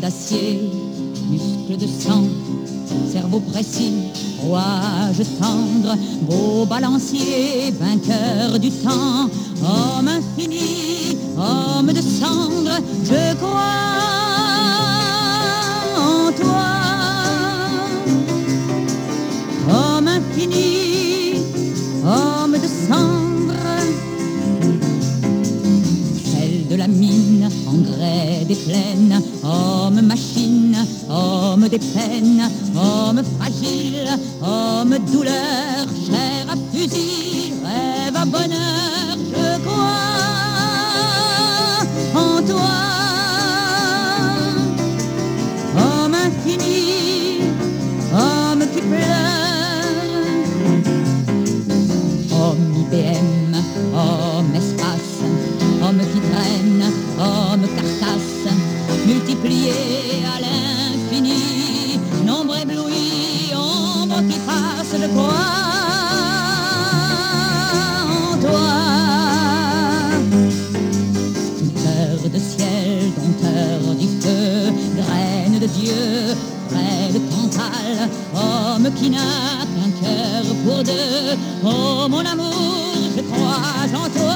d'acier, muscles de sang, cerveau précis, rouage tendre, beau balancier, vainqueur du temps, homme infini, homme de cendre, je crois en toi. Homme infini, homme de cendre, celle de la mine, engrais des plaines, homme machine, homme des peines, homme fragile, homme douleur, chair à fusil, rêve à bonheur, je crois en toi. Homme infini, homme qui pleure, homme IBM, homme espace, homme qui traîne, homme carcasse, multiplié à l'infini, nombre ébloui, ombre qui passe, je crois en toi. Dompteur de ciel, dompteur du feu, graine de Dieu, vrai de Cantal, homme qui n'a qu'un cœur pour deux. Oh mon amour, je crois en toi.